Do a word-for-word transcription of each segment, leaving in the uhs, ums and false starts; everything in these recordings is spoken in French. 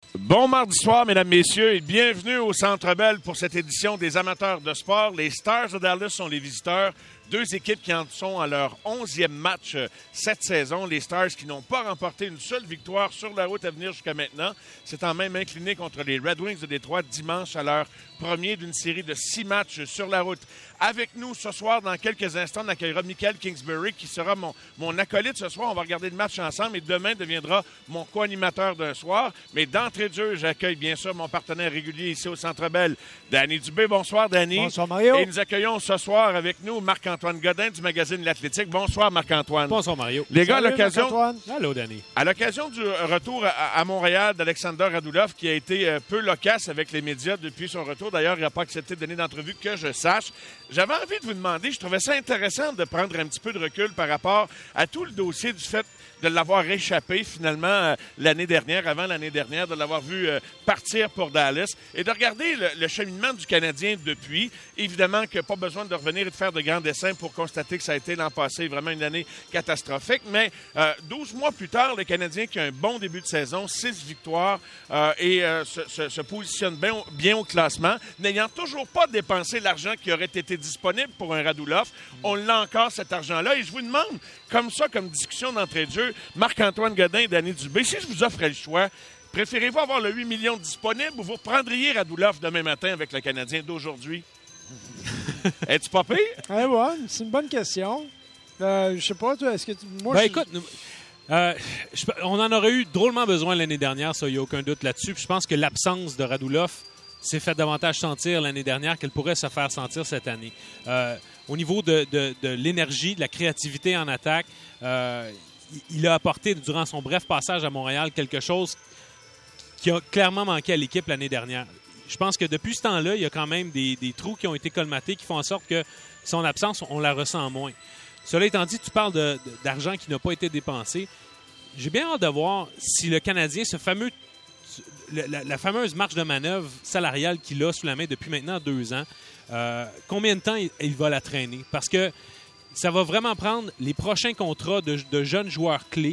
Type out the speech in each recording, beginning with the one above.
Bon mardi soir, mesdames, messieurs, et bienvenue au Centre Bell pour cette édition des amateurs de sport. Les Stars de Dallas sont les visiteurs. Deux équipes qui en sont à leur onzième match cette saison. Les Stars qui n'ont pas remporté une seule victoire sur la route à venir jusqu'à maintenant. C'est en même incliné contre les Red Wings de Détroit dimanche à leur premier d'une série de six matchs sur la route. Avec nous ce soir, dans quelques instants, on accueillera Michael Kingsbury qui sera mon, mon acolyte ce soir. On va regarder le match ensemble et demain deviendra mon co-animateur d'un soir. Mais d'entrée de jeu, j'accueille bien sûr mon partenaire régulier ici au Centre Bell, Danny Dubé. Bonsoir, Danny. Bonsoir, Mario. Et nous accueillons ce soir avec nous Marc-Antoine Godin du magazine L'Athlétique. Bonsoir, Marc-Antoine. Bonsoir, Mario. Les gars, Salut, à l'occasion... Marc-Antoine. Allô, Danny. À l'occasion du retour à, à Montréal d'Alexander Radulov, qui a été euh, peu loquace avec les médias depuis son retour. D'ailleurs, il n'a pas accepté de donner d'entrevue que je sache. J'avais envie de vous demander, je trouvais ça intéressant de prendre un petit peu de recul par rapport à tout le dossier du fait de l'avoir échappé finalement euh, l'année dernière, avant l'année dernière, de l'avoir vu euh, partir pour Dallas et de regarder le, le cheminement du Canadien depuis. Évidemment que pas besoin de revenir et de faire de grands dessins pour constater que ça a été l'an passé vraiment une année catastrophique, mais euh, douze mois plus tard, le Canadien qui a un bon début de saison, six victoires euh, et euh, se, se, se positionne bien, bien au classement, n'ayant toujours pas dépensé l'argent qui aurait été disponible pour un Radulov. On l'a encore cet argent-là et je vous demande, comme ça, comme discussion d'entrée de jeu, Marc-Antoine Godin et Danny Dubé, si je vous offrais le choix, préférez-vous avoir le huit millions disponible ou vous reprendriez Radulov demain matin avec le Canadien d'aujourd'hui? Es-tu pas pire? Eh ouais, c'est une bonne question. Euh, je sais pas, toi, est-ce que tu... Moi, Ben je... écoute, euh, je, on en aurait eu drôlement besoin l'année dernière, ça, il n'y a aucun doute là-dessus. Puis je pense que l'absence de Radulov s'est fait davantage sentir l'année dernière qu'elle pourrait se faire sentir cette année. Euh, au niveau de, de, de l'énergie, de la créativité en attaque, euh, il a apporté durant son bref passage à Montréal quelque chose qui a clairement manqué à l'équipe l'année dernière. Je pense que depuis ce temps-là, il y a quand même des, des trous qui ont été colmatés qui font en sorte que son absence, on la ressent moins. Cela étant dit, tu parles de, de, d'argent qui n'a pas été dépensé. J'ai bien hâte de voir si le Canadien, ce fameux, la, la fameuse marge de manœuvre salariale qu'il a sous la main depuis maintenant deux ans, euh, combien de temps il, il va la traîner? Parce que ça va vraiment prendre les prochains contrats de, de jeunes joueurs clés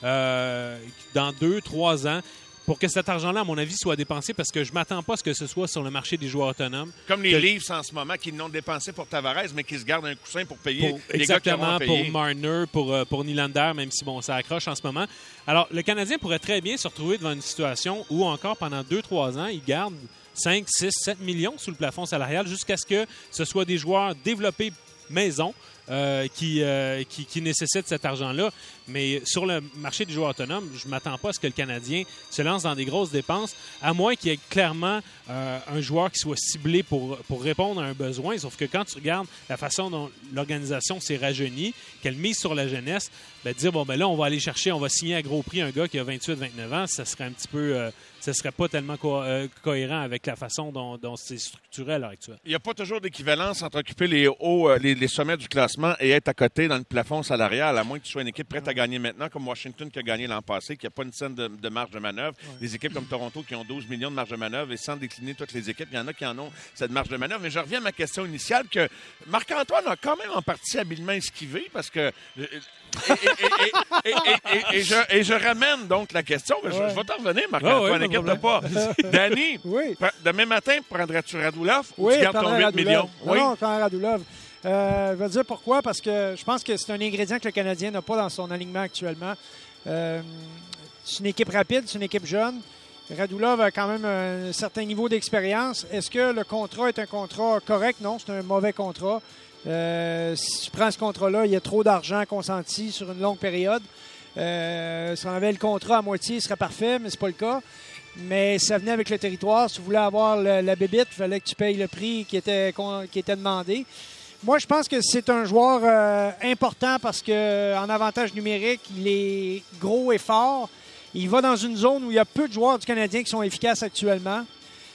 euh, dans deux, trois ans pour que cet argent-là, à mon avis, soit dépensé parce que je ne m'attends pas à ce que ce soit sur le marché des joueurs autonomes. Comme les que... Leafs en ce moment qui n'ont dépensé pour Tavares, mais qui se gardent un coussin pour payer pour, les gars qui exactement, auront payé. pour Marner, pour, euh, pour Nylander, même si bon, ça accroche en ce moment. Alors, le Canadien pourrait très bien se retrouver devant une situation où encore pendant deux, trois ans, il garde cinq, six, sept millions sous le plafond salarial jusqu'à ce que ce soit des joueurs développés maison euh, qui, euh, qui, qui nécessitent cet argent-là. Mais sur le marché des joueurs autonomes, je ne m'attends pas à ce que le Canadien se lance dans des grosses dépenses, à moins qu'il y ait clairement euh, un joueur qui soit ciblé pour, pour répondre à un besoin. Sauf que quand tu regardes la façon dont l'organisation s'est rajeunie, qu'elle mise sur la jeunesse, ben, dire, bon, ben là, on va aller chercher, on va signer à gros prix un gars qui a vingt-huit vingt-neuf ans, ça serait un petit peu... Euh, ça serait pas tellement co- euh, cohérent avec la façon dont, dont c'est structuré à l'heure actuelle. Il n'y a pas toujours d'équivalence entre occuper les hauts, euh, les, les sommets du classement et être à côté dans le plafond salarial, à moins que tu sois une équipe prête à gagner maintenant, comme Washington qui a gagné l'an passé, qui n'a pas une scène de, de marge de manœuvre. Ouais. Des équipes comme Toronto qui ont douze millions de marge de manœuvre et sans décliner toutes les équipes, il y en a qui en ont cette marge de manœuvre. Mais je reviens à ma question initiale que Marc-Antoine a quand même en partie habilement esquivé parce que... Et, et, et, et, et, et, je, et je ramène donc la question. Je, ouais. je vais t'en revenir, Marc-Antoine, n'inquiète pas. Danny, oui. demain matin, prendrais-tu Radulov ou oui, tu gardes ton huit millions? Non, oui, non, je prends Radulov. Euh, je vais dire pourquoi, parce que je pense que c'est un ingrédient que le Canadien n'a pas dans son alignement actuellement. Euh, c'est une équipe rapide, c'est une équipe jeune. Radulov a quand même un certain niveau d'expérience. Est-ce que le contrat est un contrat correct? Non, c'est un mauvais contrat. Euh, si tu prends ce contrat-là, il y a trop d'argent consenti sur une longue période. Euh, si on avait le contrat à moitié, ce serait parfait, mais c'est pas le cas. Mais ça venait avec le territoire. Si tu voulais avoir le, la bébite, il fallait que tu payes le prix qui était, qui était demandé. Moi, je pense que c'est un joueur euh, important parce qu'en avantage numérique, il est gros et fort. Il va dans une zone où il y a peu de joueurs du Canadien qui sont efficaces actuellement.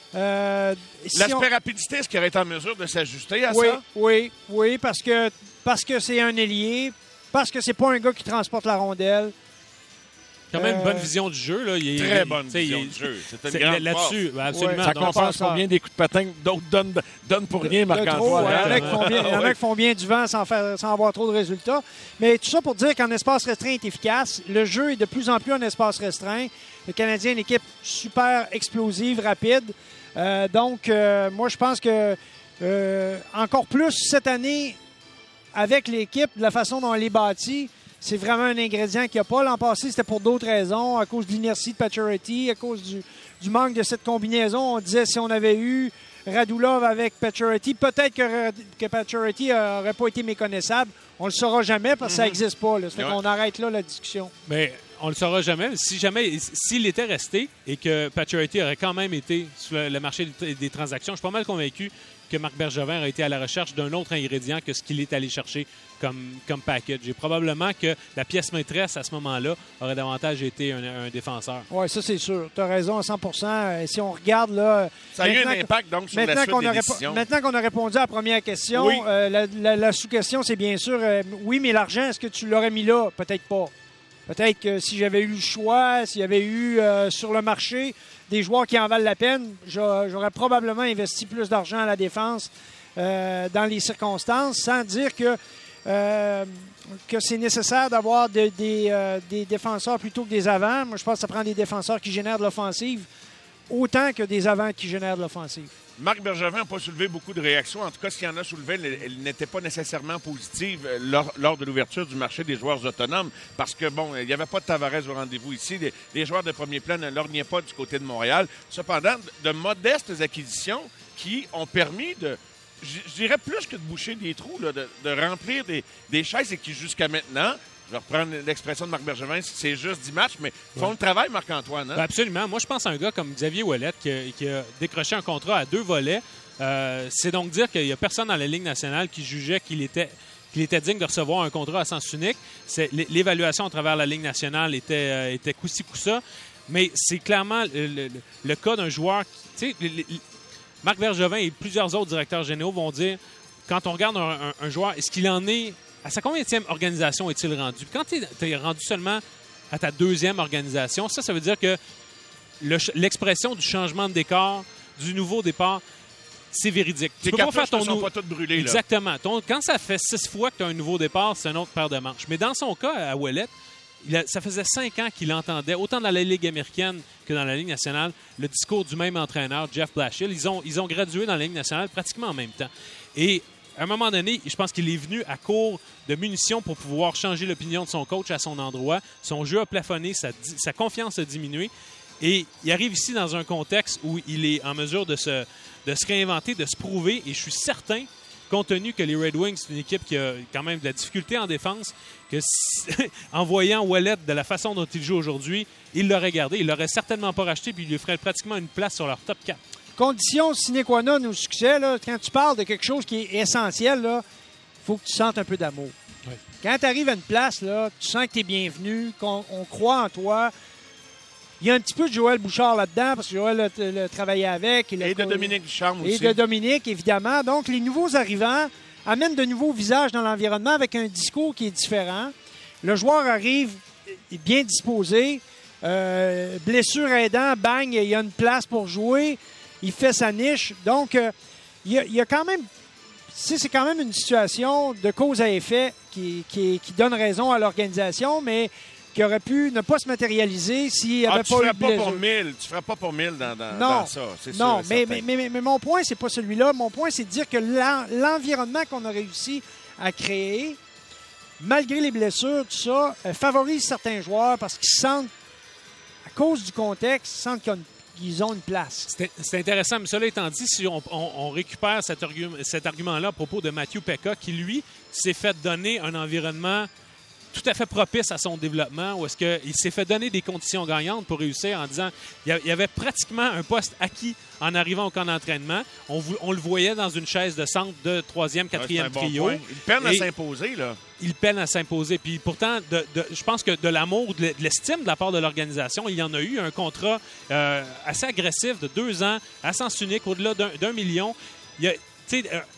Euh, si L'aspect on... rapidité, est-ce qu'il aurait été en mesure de s'ajuster à oui, ça? Oui, oui, parce que, parce que c'est un ailier, parce que c'est pas un gars qui transporte la rondelle. Quand même une Euh, bonne vision du jeu. Là. Il, Très il, bonne vision il, du jeu. C'est une c'est, grande là-dessus, ben, absolument. Ouais, Ça Donc, compense ça. combien des coups de patin que d'autres donnent, donnent pour rien, de trop. Marc-Antoine? Il y en a hein? qui font bien, il y en a qui font bien du vent sans, faire, sans avoir trop de résultats. Mais tout ça pour dire qu'en espace restreint est efficace. Le jeu est de plus en plus en espace restreint. Le Canadien est une équipe super explosive, rapide. Euh, donc, euh, moi, je pense que euh, encore plus cette année, avec l'équipe, de la façon dont elle est bâtie, c'est vraiment un ingrédient qu'il n'y a pas. L'an passé, c'était pour d'autres raisons, à cause de l'inertie de Pacioretty, à cause du, du manque de cette combinaison. On disait si on avait eu Radulov avec Pacioretty, peut-être que, que Pacioretty n'aurait pas été méconnaissable. On ne le saura jamais parce que ça n'existe pas. Là. Ça fait Ouais. qu'on arrête là la discussion. Mais on le saura jamais. Si jamais, s'il était resté et que Pacioretty aurait quand même été sur le, le marché des, des transactions, je suis pas mal convaincu que Marc Bergevin aurait été à la recherche d'un autre ingrédient que ce qu'il est allé chercher comme, comme package. Et probablement que la pièce maîtresse à ce moment-là aurait davantage été un, un défenseur. Oui, ça c'est sûr. Tu as raison à cent pour cent. Si on regarde là. Ça a eu un maintenant impact donc sur la Maintenant suite qu'on, des a répo- décisions. maintenant qu'on a répondu à la première question, Oui. euh, la, la- la sous-question, c'est bien sûr, euh, oui, mais l'argent, est-ce que tu l'aurais mis là? Peut-être pas. Peut-être que si j'avais eu le choix, s'il y avait eu euh, sur le marché des joueurs qui en valent la peine, j'a- j'aurais probablement investi plus d'argent à la défense euh, dans les circonstances, sans dire que, euh, que c'est nécessaire d'avoir de- des, euh, des défenseurs plutôt que des avants. Moi, je pense que ça prend des défenseurs qui génèrent de l'offensive autant que des avants qui génèrent de l'offensive. Marc Bergevin n'a pas soulevé beaucoup de réactions. En tout cas, s'il y en a soulevé, elle, elle n'était pas nécessairement positive euh, lors, lors de l'ouverture du marché des joueurs autonomes parce que, bon, il n'y avait pas de Tavares au rendez-vous ici. Les, les joueurs de premier plan ne lorgnaient pas du côté de Montréal. Cependant, de modestes acquisitions qui ont permis de, je je dirais plus que de boucher des trous, là, de, de remplir des, des chaises et qui, jusqu'à maintenant, je vais reprendre l'expression de Marc Bergevin, c'est juste dix matchs, mais font Ouais. le travail, Marc-Antoine. Hein? Ben absolument. Moi, je pense à un gars comme Xavier Ouellet qui, a- qui a décroché un contrat à deux volets. Euh, c'est donc dire qu'il n'y a personne dans la Ligue nationale qui jugeait qu'il était, qu'il était digne de recevoir un contrat à sens unique. C'est, l'évaluation à travers la Ligue nationale était, euh, était coup-ci, coup-ça. Mais c'est clairement le, le- le cas d'un joueur qui... Tu sais, le- le- Marc Bergevin et plusieurs autres directeurs généraux vont dire, quand on regarde un, un- un joueur, est-ce qu'il en est... À sa combienième organisation est-il rendu? Quand tu es rendu seulement à ta deuxième organisation, ça, ça veut dire que le, l'expression du changement de décor, du nouveau départ, c'est véridique. Tes peux pas cartouches faire ne ton sont nou- pas toutes brûlées. Là. Exactement. Ton- quand ça fait six fois que tu as un nouveau départ, c'est une autre paire de manches. Mais dans son cas, à Ouellet, il a- ça faisait cinq ans qu'il entendait, autant dans la Ligue américaine que dans la Ligue nationale, le discours du même entraîneur, Jeff Blashill. Ils ont, ils ont gradué dans la Ligue nationale pratiquement en même temps. Et à un moment donné, je pense qu'il est venu à court de munitions pour pouvoir changer l'opinion de son coach à son endroit. Son jeu a plafonné, sa, di- sa confiance a diminué. Et il arrive ici dans un contexte où il est en mesure de se, de se réinventer, de se prouver. Et je suis certain, compte tenu que les Red Wings, c'est une équipe qui a quand même de la difficulté en défense, que si, en voyant Ouellet de la façon dont il joue aujourd'hui, il l'aurait gardé. Il l'aurait certainement pas racheté, puis il lui ferait pratiquement une place sur leur top quatre. Condition sine qua non au succès, là, quand tu parles de quelque chose qui est essentiel, il faut que tu sentes un peu d'amour. Oui. Quand tu arrives à une place, là, tu sens que tu es bienvenu, qu'on on croit en toi. Il y a un petit peu de Joël Bouchard là-dedans, parce que Joël a, a travaillé avec. Il a Et de co- Dominique Ducharme aussi. Et de Dominique, évidemment. Donc, les nouveaux arrivants amènent de nouveaux visages dans l'environnement avec un discours qui est différent. Le joueur arrive est bien disposé. Euh, blessure aidant, bang, il y a une place pour jouer. Il fait sa niche. Donc, euh, il, y a, il y a quand même... C'est, c'est quand même une situation de cause à effet qui, qui, qui donne raison à l'organisation, mais qui aurait pu ne pas se matérialiser s'il n'y avait Ah, tu pas ne eu ferais de pas blessure. pour mille. Tu ferais pas pour mille dans, dans, Non, dans ça. C'est non, sûr, mais, certain. mais, mais, mais mon point, c'est pas celui-là. Mon point, c'est de dire que l'en- l'environnement qu'on a réussi à créer, malgré les blessures, tout ça, euh, favorise certains joueurs parce qu'ils sentent, à cause du contexte, ils sentent qu'ils ont une, qu'ils ont une place. C'est, c'est intéressant, mais cela étant dit, si on, on- on récupère cet, argu- cet argument-là à propos de Matthew Pekka, qui, lui, s'est fait donner un environnement tout à fait propice à son développement, où est-ce qu'il s'est fait donner des conditions gagnantes pour réussir en disant il y avait pratiquement un poste acquis en arrivant au camp d'entraînement. On, vou- on le voyait dans une chaise de centre de troisième, Ouais, c'est quatrième un bon trio. point. Il peine à Et- s'imposer, là. Il peine à s'imposer. Puis pourtant, de, de- je pense que de l'amour, de l'estime de la part de l'organisation, il y en a eu un contrat euh, assez agressif de deux ans, à sens unique, au-delà d'un, d'un million. Il y a, tu sais, euh,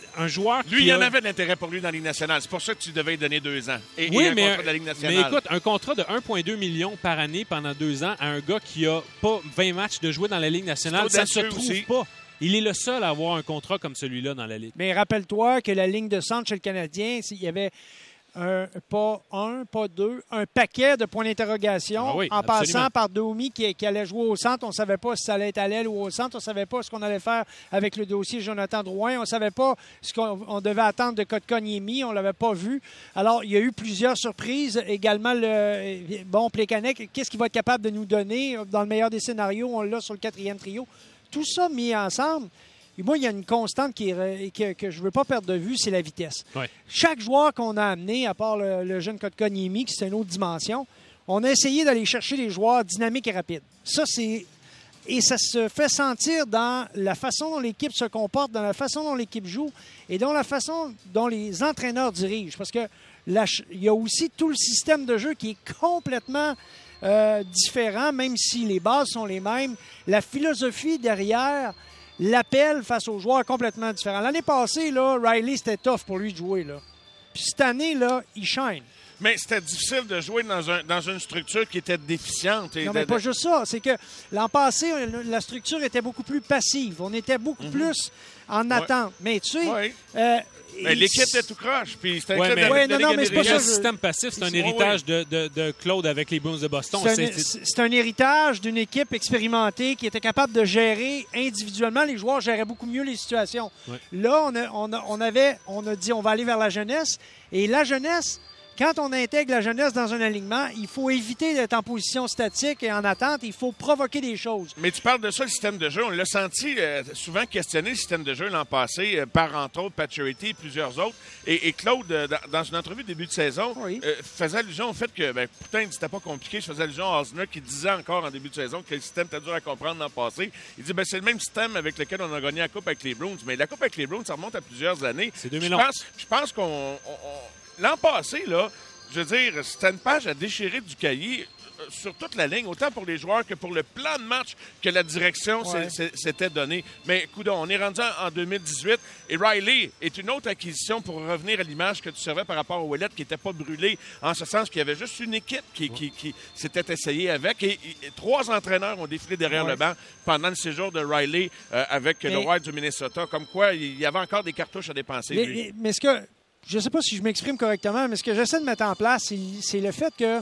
un joueur Lui, qui il y en a... avait de l'intérêt pour lui dans la Ligue nationale. C'est pour ça que tu devais lui donner deux ans. Et, oui, et un mais, contrat de la Ligue nationale. mais écoute, un contrat de un virgule deux million par année pendant deux ans à un gars qui a pas vingt matchs de jouer dans la Ligue nationale, ça ne se trouve aussi. pas. Il est le seul à avoir un contrat comme celui-là dans la Ligue. Mais rappelle-toi que la ligne de centre chez le Canadien, il y avait un, pas un, pas deux, un paquet de points d'interrogation Ah oui, en absolument. passant par Domi qui, qui allait jouer au centre. On ne savait pas si ça allait être à l'aile ou au centre. On ne savait pas ce qu'on allait faire avec le dossier Jonathan Drouin. On ne savait pas ce qu'on on devait attendre de Kotkaniemi. On ne l'avait pas vu. Alors, il y a eu plusieurs surprises. Également, le bon Plekanec, qu'est-ce qu'il va être capable de nous donner? Dans le meilleur des scénarios, on l'a sur le quatrième trio. Tout ça mis ensemble. Et moi, il y a une constante qui est, que, que je ne veux pas perdre de vue, c'est la vitesse. Ouais. Chaque joueur qu'on a amené, à part le, le jeune Kotkaniemi, qui c'est une autre dimension, on a essayé d'aller chercher des joueurs dynamiques et rapides. Ça, c'est... Et ça se fait sentir dans la façon dont l'équipe se comporte, dans la façon dont l'équipe joue et dans la façon dont les entraîneurs dirigent. Parce que là, il y a aussi tout le système de jeu qui est complètement euh, différent, même si les bases sont les mêmes. La philosophie derrière... L'appel face aux joueurs complètement différent. L'année passée, là, Riley, c'était tough pour lui de jouer. Là. Puis cette année, là, il shine. Mais c'était difficile de jouer dans, un, dans une structure qui était déficiente. Et non, mais de, pas de... juste ça. C'est que l'an passé, la structure était beaucoup plus passive. On était beaucoup mm-hmm. plus en ouais. attente. Mais tu sais... Ouais. Euh, mais l'équipe était tout croche. Puis c'était ouais, un mais, ouais, non, non, mais c'est pas ça. Le système passif, c'est un héritage de, de, de Claude avec les Bruins de Boston. C'est un, c'est... c'est un héritage d'une équipe expérimentée qui était capable de gérer individuellement. Les joueurs géraient beaucoup mieux les situations. Ouais. Là, on, a, on, a, on, avait, on a dit on va aller vers la jeunesse. Et la jeunesse... Quand on intègre la jeunesse dans un alignement, il faut éviter d'être en position statique et en attente. Il faut provoquer des choses. Mais tu parles de ça, le système de jeu. On l'a senti euh, souvent questionner, le système de jeu l'an passé, euh, par entre autres Pacioretty et plusieurs autres. Et, et Claude, euh, dans, dans une entrevue début de saison, oui. euh, faisait allusion au fait que, ben, pourtant, il dit c'était pas compliqué. Je faisais allusion à Osner qui disait encore en début de saison que le système était dur à comprendre l'an passé. Il dit ben, c'est le même système avec lequel on a gagné la Coupe avec les Bruins. Mais la Coupe avec les Bruins, ça remonte à plusieurs années. C'est deux mille onze. Je pense, je pense qu'on... On, on, l'an passé, là, je veux dire, c'était une page à déchirer du cahier euh, sur toute la ligne, autant pour les joueurs que pour le plan de match que la direction ouais. s'était donné. Mais, coudonc, on est rendu en deux mille dix-huit et Riley est une autre acquisition pour revenir à l'image que tu servais par rapport au Ouellet qui n'était pas brûlé, en ce sens qu'il y avait juste une équipe qui, ouais. qui, qui s'était essayée avec. Et, et trois entraîneurs ont défilé derrière ouais. le banc pendant le séjour de Riley euh, avec mais, le Wild du Minnesota. Comme quoi, il y avait encore des cartouches à dépenser. Mais, lui. mais ce que... Je ne sais pas si je m'exprime correctement, mais ce que j'essaie de mettre en place, c'est le fait que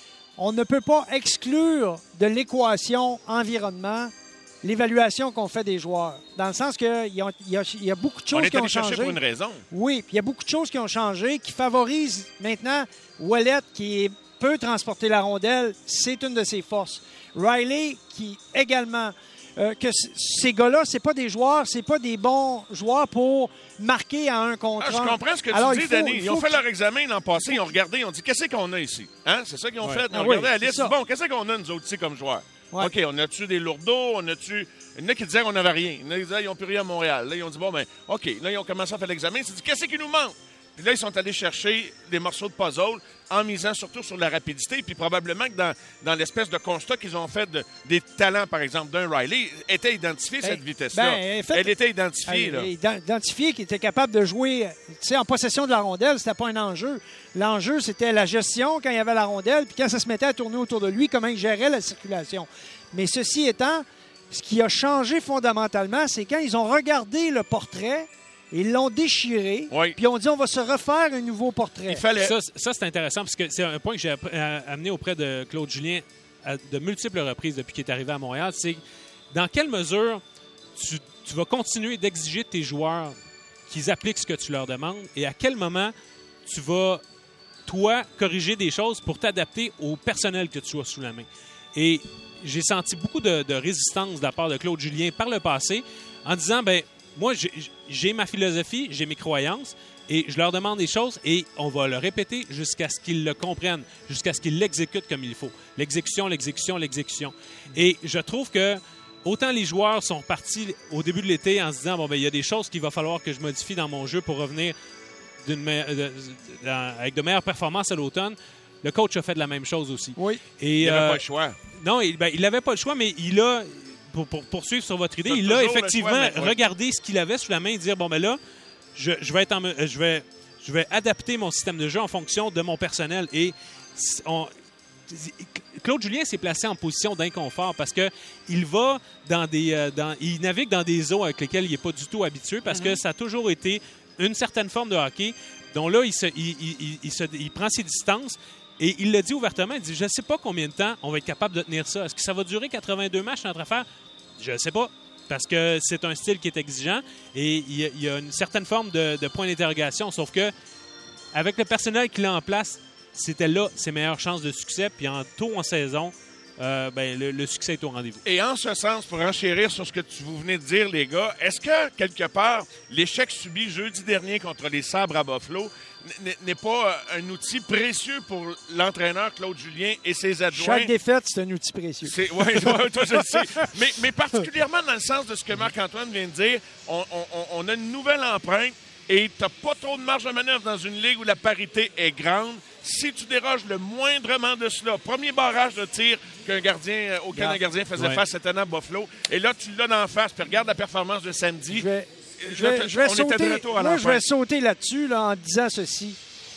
on ne peut pas exclure de l'équation environnement l'évaluation qu'on fait des joueurs. Dans le sens qu'il y, y, y a beaucoup de choses qui ont changé. On est allé chercher pour une raison. Oui, puis il y a beaucoup de choses qui ont changé, qui favorisent maintenant Ouellet, qui peut transporter la rondelle. C'est une de ses forces. Riley, qui également... Euh, que c- ces gars-là, c'est pas des joueurs, c'est pas des bons joueurs pour marquer à un contre un. Ah, je comprends ce que tu Alors, dis, faut, Denis. Ils ont fait que... leur examen l'an passé, ils ont regardé, ils ont dit qu'est-ce qu'on a ici. Hein? C'est ça qu'ils ont ouais. fait. Ils ont ah, regardé oui, la liste. Bon, qu'est-ce qu'on a nous autres ici comme joueurs? Ouais. OK, on a-tu des lourdeaux? On a-tu. Il y en a qui disaient qu'on n'avait rien. Il y en a qui disaient qu'ils n'ont plus rien à Montréal. Là, ils ont dit bon, ben, OK. Là, ils ont commencé à faire l'examen. Ils se sont dit qu'est-ce qui nous manque? Puis là, ils sont allés chercher des morceaux de puzzle en misant surtout sur la rapidité. Puis probablement que dans, dans l'espèce de constat qu'ils ont fait de, des talents, par exemple, d'un Riley, était identifiée ben, cette vitesse-là. Ben, fait, elle était identifiée. Elle, là. Identifiée, qui était capable de jouer en possession de la rondelle. C'était pas un enjeu. L'enjeu, c'était la gestion quand il y avait la rondelle. Puis quand ça se mettait à tourner autour de lui, comment il gérait la circulation. Mais ceci étant, ce qui a changé fondamentalement, c'est quand ils ont regardé le portrait... Ils l'ont déchiré, oui. puis on dit on va se refaire un nouveau portrait. Il fallait... Ça, ça c'est intéressant, parce que c'est un point que j'ai amené auprès de Claude Julien à de multiples reprises depuis qu'il est arrivé à Montréal. C'est dans quelle mesure tu, tu vas continuer d'exiger de tes joueurs qu'ils appliquent ce que tu leur demandes et à quel moment tu vas, toi, corriger des choses pour t'adapter au personnel que tu as sous la main. Et j'ai senti beaucoup de, de résistance de la part de Claude Julien par le passé en disant, ben moi, j'ai, j'ai ma philosophie, j'ai mes croyances et je leur demande des choses et on va le répéter jusqu'à ce qu'ils le comprennent, jusqu'à ce qu'ils l'exécutent comme il faut. L'exécution, l'exécution, l'exécution. Et je trouve que autant les joueurs sont partis au début de l'été en se disant, bon, ben il y a des choses qu'il va falloir que je modifie dans mon jeu pour revenir d'une me- de, de, avec de meilleures performances à l'automne. Le coach a fait de la même chose aussi. Oui. Et, il n'avait euh, pas le choix. Non, il ben, n'avait pas le choix, mais il a... Pour, pour poursuivre sur votre idée, il a effectivement choix, regardé ce qu'il avait sous la main et dire, bon, ben là, je, je, vais être en, je, vais, je vais adapter mon système de jeu en fonction de mon personnel. Et on, Claude Julien s'est placé en position d'inconfort parce que il va dans des, euh, dans, il navigue dans des eaux avec lesquelles il n'est pas du tout habitué parce mm-hmm. que ça a toujours été une certaine forme de hockey. Donc là, il, se, il, il, il, se, il prend ses distances et il le dit ouvertement. Il dit, je ne sais pas combien de temps on va être capable de tenir ça. Est-ce que ça va durer quatre-vingt-deux matchs notre affaire? Je ne sais pas. Parce que c'est un style qui est exigeant et il y a, il y a une certaine forme de, de point d'interrogation. Sauf que avec le personnel qu'il a en place, c'était là ses meilleures chances de succès. Puis en tôt en saison, euh, ben, le, le succès est au rendez-vous. Et en ce sens, pour enchérir sur ce que tu, vous venez de dire, les gars, est-ce que, quelque part, l'échec subi jeudi dernier contre les Sabres à Buffalo n'est pas un outil précieux pour l'entraîneur Claude Julien et ses adjoints? Chaque défaite, c'est un outil précieux. Oui, ouais, toi, je le sais. Mais, mais particulièrement dans le sens de ce que Marc-Antoine vient de dire, on, on, on a une nouvelle empreinte et tu n'as pas trop de marge de manœuvre dans une ligue où la parité est grande. Si tu déroges le moindrement de cela, premier barrage de tir qu'un gardien, auquel un gardien faisait ouais. face cette année à Buffalo, et là, tu l'as d'en face, puis regarde la performance de samedi. Je vais, je vais, je vais on sauter, était de retour à moi, je vais sauter là-dessus là, en disant ceci.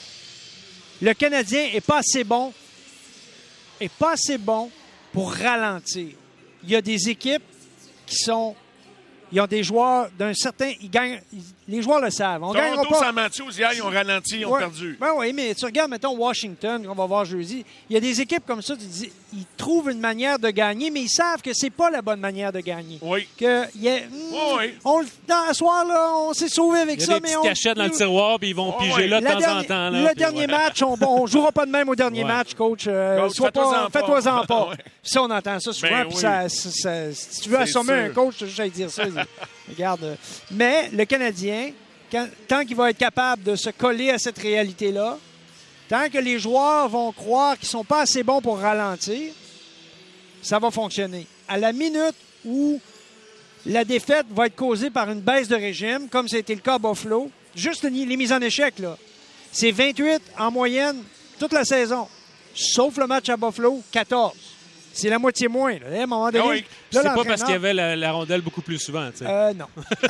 Le Canadien n'est pas assez bon, est pas assez bon pour ralentir. Il y a des équipes qui sont... Ils ont des joueurs d'un certain... Ils gagnent, les joueurs le savent. On gagnera pas... Saint Matthews, hier, ils ont ralenti, ils ont ouais, perdu. Ben oui, mais tu regardes, mettons, Washington, qu'on va voir jeudi. Il y a des équipes comme ça, tu dis, ils trouvent une manière de gagner, mais ils savent que c'est pas la bonne manière de gagner. Oui. Que, y a, mm, oui, oui. On, dans, ce soir, là, on s'est sauvé avec ça, mais on... Il y a des petites cachettes dans le tiroir, puis ils vont oui, piger oui. là de la temps dernier, en temps. Là, le puis, dernier ouais. match, on ne jouera pas de même au dernier ouais. match, coach. Euh, coach sois fais-toi-en pas, fais-toi-en pas. ouais. Ça, on entend ça souvent, ben puis oui. ça, ça, ça, si tu veux assommer un coach, je vais dire ça. Regarde. Mais le Canadien, quand, tant qu'il va être capable de se coller à cette réalité-là, tant que les joueurs vont croire qu'ils ne sont pas assez bons pour ralentir, ça va fonctionner. À la minute où la défaite va être causée par une baisse de régime, comme ça a été le cas à Buffalo, juste les, les mises en échec, là, c'est vingt-huit en moyenne toute la saison, sauf le match à Buffalo, quatorze. C'est la moitié moins. Là. À un moment donné, ah oui. là, c'est pas parce qu'il y avait la, la rondelle beaucoup plus souvent. Euh, non.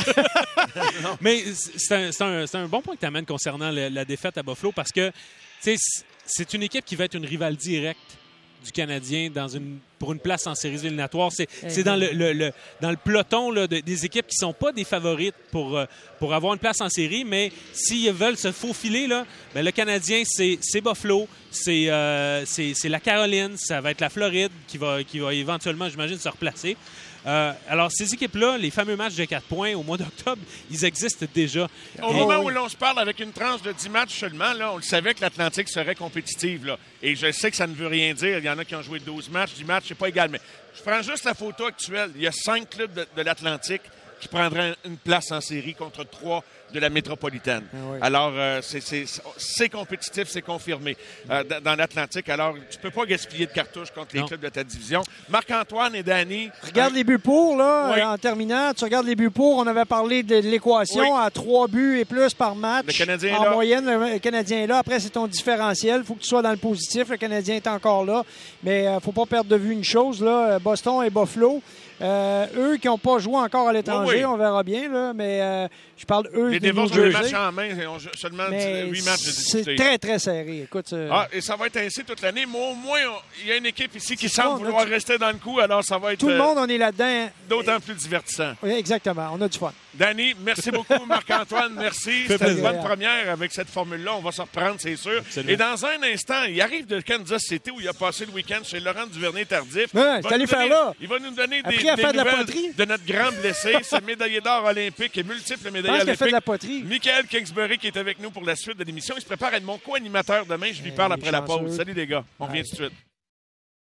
Mais c'est un, c'est, un, c'est un bon point que tu amènes concernant le, la défaite à Buffalo parce que c'est une équipe qui va être une rivale directe du Canadien dans une, pour une place en séries éliminatoires. C'est, c'est dans le, le, le, dans le peloton là, de, des équipes qui ne sont pas des favorites pour, euh, pour avoir une place en série, mais s'ils veulent se faufiler, là, ben, le Canadien, c'est, c'est Buffalo, c'est, euh, c'est, c'est la Caroline, ça va être la Floride qui va, qui va éventuellement, j'imagine, se replacer. Euh, alors, ces équipes-là, les fameux matchs de quatre points au mois d'octobre, ils existent déjà. Au Et... moment où l'on se parle avec une tranche de dix matchs seulement, là, on le savait que l'Atlantique serait compétitive. Là. Et je sais que ça ne veut rien dire. Il y en a qui ont joué douze matchs, dix matchs, c'est pas égal. Mais je prends juste la photo actuelle. Il y a cinq clubs de, de l'Atlantique qui prendraient une place en série contre trois de la métropolitaine. Ah oui. Alors, euh, c'est, c'est, c'est compétitif, c'est confirmé euh, dans, dans l'Atlantique. Alors, tu peux pas gaspiller de cartouches contre les non. clubs de ta division. Marc-Antoine et Danny... Regarde euh... les buts pour, là, oui. en terminant. Tu regardes les buts pour. On avait parlé de l'équation oui. à trois buts et plus par match. Le Canadien en est là. moyenne, le Canadien est là. Après, c'est ton différentiel. Il faut que tu sois dans le positif. Le Canadien est encore là. Mais il euh, ne faut pas perdre de vue une chose. Là. Boston et Buffalo... Euh, eux qui n'ont pas joué encore à l'étranger, oui, oui. on verra bien, là, mais euh, je parle eux les des Devils ont les matchs en main, ils ont seulement huit matchs de disputés. C'est très, très serré. Écoute, euh... ah, et ça va être ainsi toute l'année, mais au moins, il y a une équipe ici qui semble bon, vouloir du... rester dans le coup, alors ça va être... Tout le monde, on est là-dedans. D'autant plus divertissant. Oui, exactement. On a du fun. Danny, merci beaucoup. Marc-Antoine, merci. C'était une bonne première avec cette formule-là. On va se reprendre, c'est sûr. Absolument. Et dans un instant, il arrive de Kansas City où il a passé le week-end chez Laurent Duvernay-Tardif. Ouais, c'est allé faire là. Il va nous donner Après, des, des nouvelles de, la poterie. de notre grand blessé, ce médaillé d'or olympique et multiple médaillé olympique. Fait de la poterie. Michael Kingsbury qui est avec nous pour la suite de l'émission. Il se prépare à être mon co-animateur demain. Je lui parle après la pause. Salut les gars. On revient tout de suite.